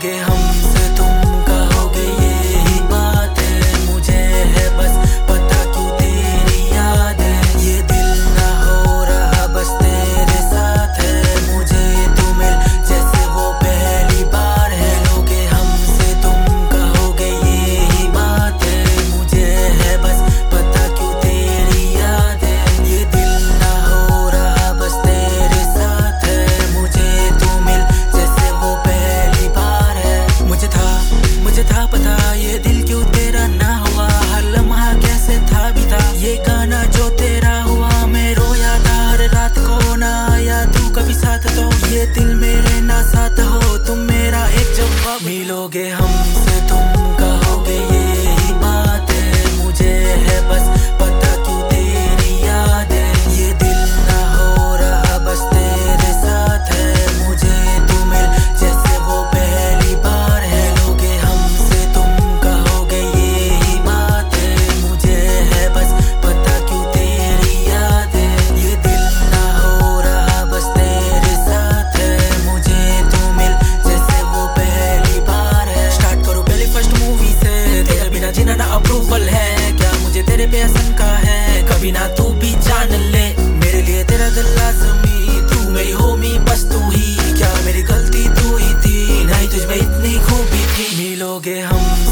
मिलोगे हमसे तुम कहोगे यही बात है, मुझे है बस पता क्यों तेरी याद है। ये दिल ना हो रहा बस तेरे साथ है, मुझे तू मिल जैसे वो पहली बार है। मिलोगे हमसे तुम कहोगे यही बात है, मुझे है बस पता क्यों तेरी याद है। ये दिल ना हो रहा बस तेरे साथ है, मुझे तू मिल जैसे वो पहली बार है। मुझे था पता ये दिल क्यों तेरा ना हुआ, हर लम्हा कैसे था बीता ये गाना जो तेरा हुआ। मैं रोया था हर रात को, ना आया तू कभी साथ, तो ये दिल मेरे ना साथ हो तुम मेरा एक जवाब। मिलोगे हमसे तुम कहोगे यही बात है, मुझे है बस पता क्यों तेरी याद है। ये दिल ना हो रहा बस तेरे साथ है, मुझे तू मिल जैसे वो पहली बार है। लोगे हमसे तुम कहोगे यही बात है, मुझे है बस पता क्यों तेरी याद है। ये दिल ना हो रहा बस तेरे साथ है, मुझे तू मिल जैसे वो पहली बार है। स्टार्ट करो पहली फर्स्ट मूवी से, तेरे बिना जीना ना अप्रूवल है क्या, मुझे तेरे पे का है कभी ना तू भी जान ले। मेरे लिए तेरा दिल लाज़मी, तू मेरी होमी बस तू ही, क्या मेरी गलती तू ही थी, नहीं तुझ में इतनी खूबी थी। मिलोगे हम